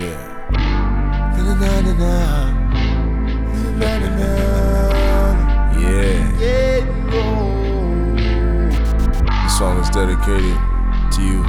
Yeah. Yeah. This song is dedicated to you.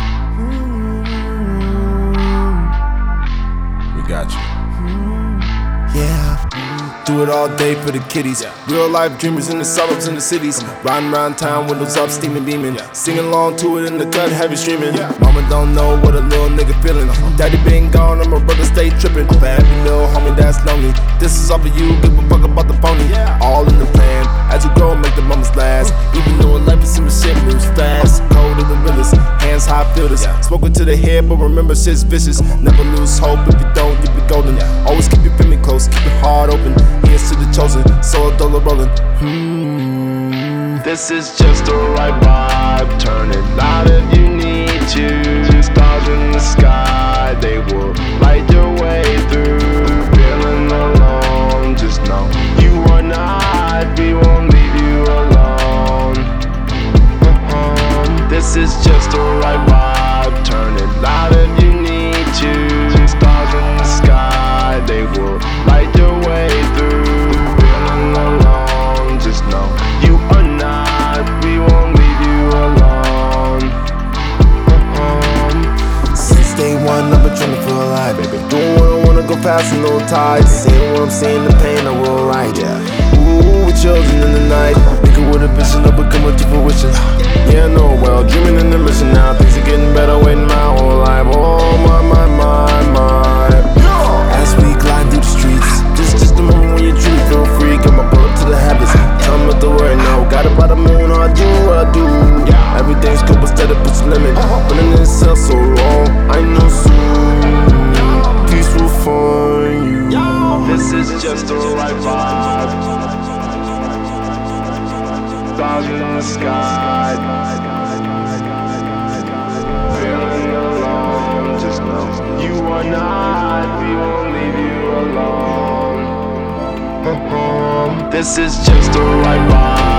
We got you. Yeah. Do it all day for the kiddies. Real life dreamers in the suburbs and the cities. Riding around town, windows up, steaming, beaming. Singing along to it in the cut, heavy streaming. Mama don't know what a little nigga feeling. Daddy been gone and my brother stay tripping. For every little homie that's lonely. This is all for you, give a fuck about the pony. All in the plan, as you grow, make the moments last. Even though in life is some shit moves fast. Cold to the realest, hands high, feel this. Smoking to the head, but remember shit's vicious. Never lose hope, if you don't, you be golden. Always keep your family close, keep your heart open. Here's to the chosen, so a dollar rolling. This is just the right vibe. Turn it loud if you need to. Stars in the sky, they will light your way through. Feeling alone, just know you are not. We won't leave you alone. This is just the right vibe. Turn it loud if you need to. Stars in the sky, they will light your way through. Feeling alone, just know you are not. We won't leave you alone. Since day one, I've been trying to feel alive, baby. Doing what I wanna, go past no tides. Seeing what I'm seeing, the pain I will write. Ooh, we're children in the night. Thinking with a vision of becoming to fruition. Yeah, I know well, dreaming in the mission now. Things are getting better, waiting my whole life. Oh my. As we glide through the streets, just a moment when you truly feel free. Got my blood to the habits. Tell me what the word now. Got it by the moon, I do what I do. Everything's good, but steady puts a limit. But in itself so wrong, I know soon peace will find you. This is just the right vibe. Stars in the sky. Feeling alone, just know you are not. We won't leave you alone. This is just the right vibe.